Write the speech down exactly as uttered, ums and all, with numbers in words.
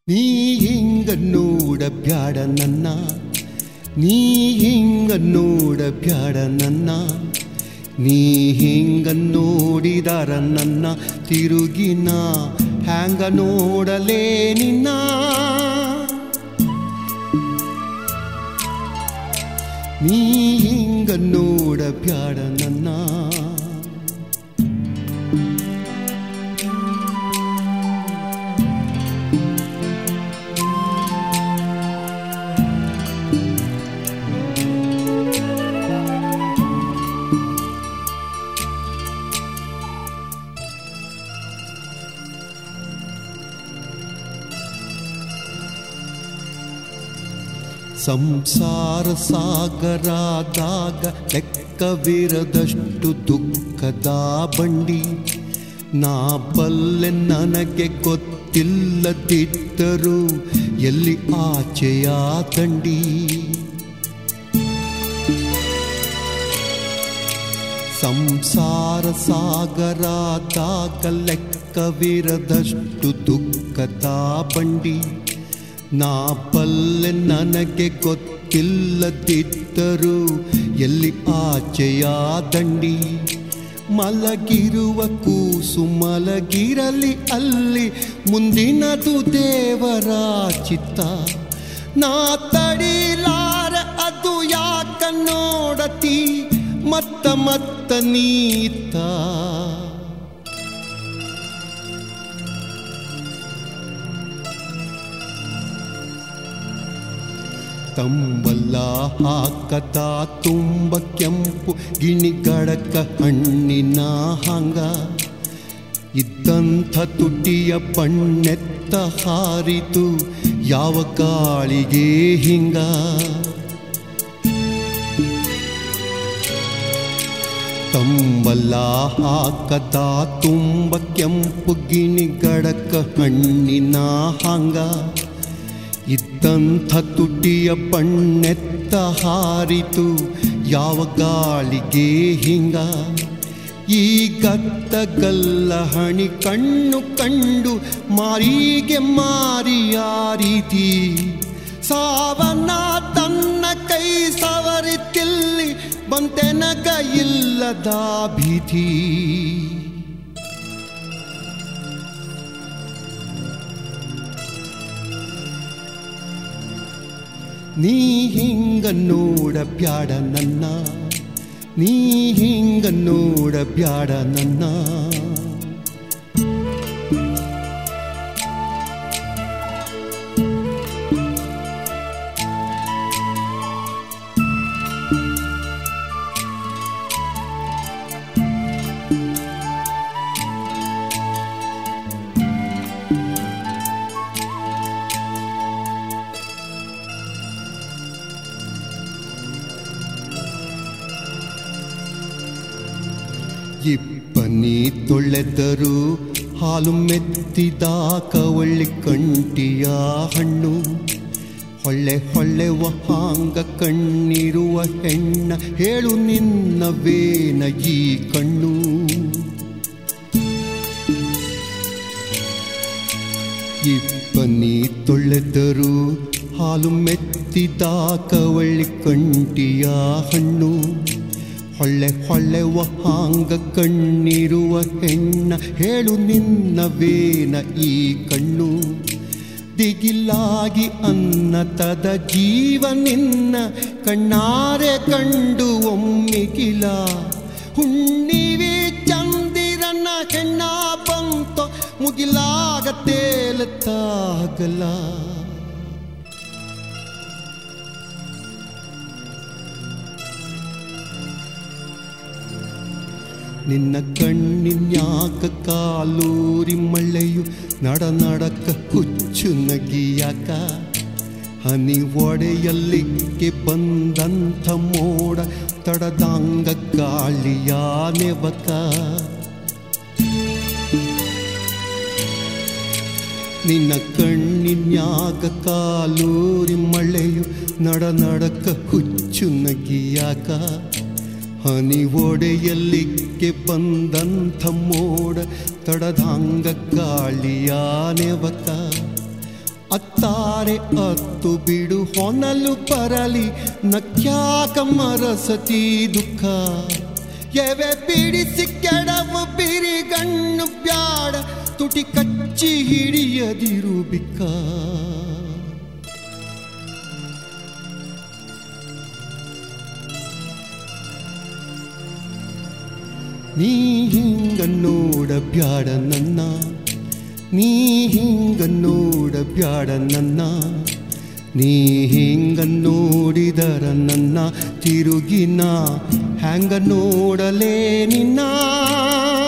ನೀ ಹಿಂಗ ನೋಡ ಬ್ಯಾಡ ನನ್ನ, ನೀ ಹಿಂಗ ನೋಡ ಬ್ಯಾಡ ನನ್ನ, ನೀ ಹಿಂಗ ನೋಡಿದಾರ ನನ್ನ ತಿರುಗಿನ ಹ್ಯಾಂಗ ನೋಡಲೇ ನಿನ್ನ. ನೀ ಹಿಂಗ ನೋಡ ಬ್ಯಾಡ ನನ್ನ, ಸಂಸಾರ ಸಾಗರದಾಗ ಲೆಕ್ಕವಿರದಷ್ಟು ದುಃಖದ ಬಂಡಿ. ನಾ ಬಲ್ಲೆ ನನಗೆ ಗೊತ್ತಿಲ್ಲದಿದ್ದರೂ ಎಲ್ಲಿ ಆಚೆಯ ದಂಡಿ. ಸಂಸಾರ ಸಾಗರದಾಗ ಲೆಕ್ಕವಿರದಷ್ಟು ದುಃಖದ ಬಂಡಿ. ನಾ ಬಲ್ಲೆ ನನಗೆ ಗೊತ್ತಿಲ್ಲದಿದ್ದರೂ ಎಲ್ಲಿ ಆಚೆಯ ದಂಡಿ. ಮಲಗಿರುವ ಕೂಸು ಮಲಗಿರಲಿ ಅಲ್ಲಿ, ಮುಂದಿನದು ದೇವರ ಚಿತ್ತ. ನಾ ತಡಿಲಾರೆ ಅದು ಯಾಕ ನೋಡತಿ ಮತ್ತ ಮತ್ತ ನೀತ. ತಂಬಲ್ಲ ಹಾಕದ ತುಂಬ ಕೆಂಪು ಗಿಣಿಗಡಕ ಹಣ್ಣಿನ ಹಂಗ. ಇದ್ದಂಥ ತುಟಿಯ ಬಣ್ಣೆತ್ತ ಹಾರಿತು ಯಾವ ಗಾಳಿಗೆ ಹಿಂಗ. ತಂಬಲ್ಲ ಹಾಕದ ತುಂಬ ಕೆಂಪು ಗಿಣಿಗಡಕ ಹಣ್ಣಿನ ಹಂಗ. ಇದ್ದಂಥ ತುಟಿಯ ಬಣ್ಣೆತ್ತ ಹಾರಿತು ಯಾವ ಗಾಳಿಗೆ ಹಿಂಗ. ಈ ಗತ್ತಗಲ್ಲ ಹಣಿ ಕಣ್ಣು ಕಂಡು ಮಾರಿಗೆ ಮಾರಿಯ ರೀತಿ. ಸಾವನ್ನ ತನ್ನ ಕೈ ಸವರಿತಿಲ್ಲಿ ಬಂತೆನಗ ಇಲ್ಲದ ಭೀತಿ. ನೀ ಹಿಂಗ ನೋಡ ಬ್ಯಾಡ ನನ್ನ, ನೀ ಹಿಂಗ ನೋಡ ಬ್ಯಾಡ ನನ್ನ. ಇಬ್ಬನಿ ತೊಳೆದರು ಹಾಲು ಮೆತ್ತಿದ ಕವಳ್ಳಿ ಕಂಟಿಯ ಹಣ್ಣು. ಹೊಳ್ಳೆ ಹೊಳ್ಳೆವ ಹಾಂಗ ಕಣ್ಣಿರುವ ಹೆಣ್ಣ ಹೇಳು ನಿನ್ನವೇನ ಈ ಕಣ್ಣು. ಇಬ್ಬನಿ ತೊಳೆದರು ಹಾಲು ಮೆತ್ತಿದ ಕವಳ್ಳಿ ಕಂಟಿಯ ಹಣ್ಣು. ಹೊಳ್ಳೆ ಹೊಳ್ಳೆವ ಹಾಂಗ ಕಣ್ಣಿರುವ ಹೆಣ್ಣ ಹೇಳು ನಿನ್ನವೇನ ಈ ಕಣ್ಣು. ದಿಗಿಲಾಗಿ ಅನ್ನತದ ಜೀವ ನಿನ್ನ ಕಣ್ಣಾರೆ ಕಂಡು ಒಮ್ಮಿಗಿಲ. ಹುಣ್ಣಿವಿ ಚಂದಿರನ ಹೆಣ್ಣ ಬಂತೋ ಮುಗಿಲಾಗ ತೇಲತ್ತಾಗಲ. ನಿನ್ನ ಕಣ್ಣಿನ್ಯಾಕ ಕಾಲೂರಿ ಮಳೆಯು ನಡ ನಡಕ ಹುಚ್ಚು ನಗಿಯಾಕ. ಹನಿ ಒಡೆಯಲ್ಲಿಕ್ಕೆ ಬಂದಂಥ ಮೋಡ ತಡದಂಗ ಗಾಳಿಯ ನೆವಕ. ನಿನ್ನ ಕಣ್ಣಿನ್ಯಾಗ ಕಾಲೂರಿ ಮಳೆಯು ನಡ ನಡಕ ಹುಚ್ಚು ನಗಿಯಾಕ. ಹನಿ ಒಡೆಯಲ್ಲಿಕ್ಕೆ ಬಂದಂಥ ಮೋಡ ತಡದಂಗ ಗಾಳಿಯ ನೆವಕ. ಅತ್ತಾರೆ ಅತ್ತು ಬಿಡು ಹೊನಲು ಬರಲಿ ನಕ್ಯಾಕ ಮರಸತಿ ದುಃಖ ಎವೆ ಬಿಡಿಸಿ ಕೆಡವು ಬಿರಿಗಣ್ಣು ಬ್ಯಾಡ ತುಟಿ ಕಚ್ಚಿ ಹಿಡಿಯದಿರು ಬಿಕ್ಕ ನೀ ಹಿಂಗ ನೋಡ ಬ್ಯಾಡ ನನ್ನ ನೀ ಹಿಂಗ ನೋಡ ಬ್ಯಾಡ ನನ್ನ ನೀ ಹಿಂಗ ನೋಡಿದರ ನನ್ನ ತಿರುಗಿನ ಹ್ಯಾಂಗ ನೋಡಲೇ ನಿನ್ನ